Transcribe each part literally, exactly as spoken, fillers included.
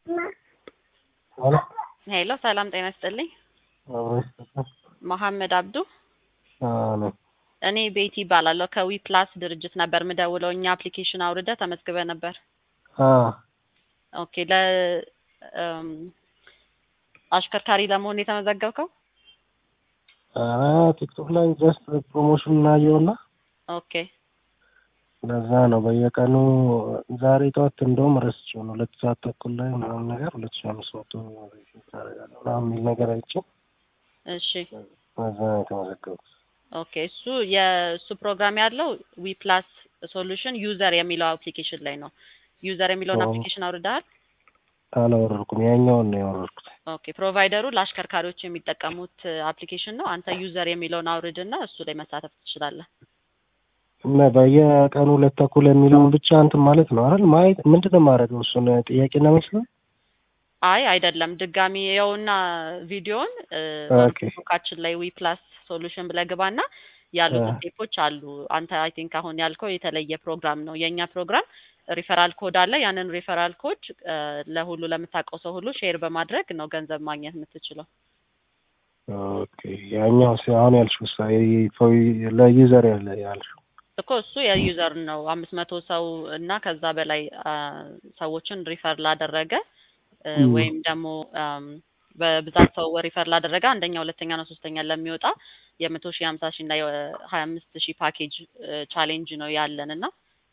ሄሎ ሄሎ ሰላም ጤና ይስጥልኝ። መሐመድ አብዱ አሎ እኔ ቤቲ እባላለሁ ከዊ ፕላስ ድርጅት ነበር ምደውለው እኛ አፕሊኬሽን አውርደ ተመዝግበ ነበር። አ ኦኬ ለ እም አሽከርካሪ ለመሆን የተመዘገብከው? አረ ቲክቶክ ላይ ጀስት ፕሮሞሽን እናየውና ኦኬ ለዛ ነው በየቀኑ ዛሬ ጠዋት እንደውም ረስቼው ነው ሁለት ሰዓት ተኩል ላይ ምናምን ነገር ሁለት ሺህ አምስት መቶ ታረጋለህ ምናምን የሚል ነገር አይቼ እሺ በዛ ነው የተመዘገብኩት። ኦኬ እሱ የሱ ፕሮግራም ያለው ዊ ፕላስ ሶሉሽን ዩዘር የሚለው አፕሊኬሽን ላይ ነው። ዩዘር የሚለውን አፕሊኬሽን አውርደሃል? አላወረድኩም፣ ያኛውን ነው ያወረድኩት። ኦኬ ፕሮቫይደሩ ለአሽከርካሪዎች የሚጠቀሙት አፕሊኬሽን ነው። አንተ ዩዘር የሚለውን አውርድና እሱ ላይ መሳተፍ ትችላለህ። እና በየቀኑ ሁለት ተኩል የሚለውን ብቻ እንትን ማለት ነው አይደል? ማየት ምንድነው ማድረገው? እሱን ጥያቄና መልስ ነው? አይ አይደለም፣ ድጋሚ ይኸውና ቪዲዮን ኦኬ ፌስቡካችን ላይ ዊ ፕላስ ሶሉሽን ብለህ ግባና ያሉት አ ስቴፖች አሉ። አንተ አይ ቲንክ አሁን ያልከው የተለየ ፕሮግራም ነው። የኛ ፕሮግራም ሪፈራል ኮድ አለ። ያንን ሪፈራል ኮድ ለሁሉ ለምታውቀው ሰው ሁሉ ሼር በማድረግ ነው ገንዘብ ማግኘት የምትችለው። ኦኬ ያኛው አሁን ያልሽው ሳይ ለዩዘር ያለ ያልሽው እኮ እሱ የዩዘር ነው። አምስት መቶ ሰው እና ከዛ በላይ ሰዎችን ሪፈር ላደረገ ወይም ደግሞ በብዛት ሰው ሪፈር ላደረገ አንደኛ፣ ሁለተኛ ነው ሶስተኛ ለሚወጣ የመቶ ሺህ ሃምሳ ሺህ እና የሀያ አምስት ሺህ ፓኬጅ ቻሌንጅ ነው ያለን እና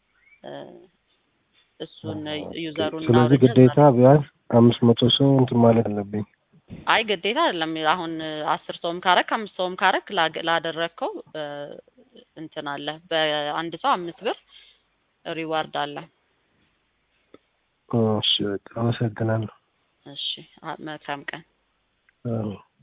እሱን ዩዘሩን እና ስለዚህ ግዴታ ቢያንስ አምስት መቶ ሰው እንትን ማለት አለብኝ። አይ ግዴታ አይደለም። አሁን አስር ሰውም ካረክ አምስት ሰውም ካረክ ላደረከው እንትን አለ። በአንድ ሰው አምስት ብር ሪዋርድ አለ። እሺ በቃ አመሰግናለሁ። እሺ መልካም ቀን። አዎ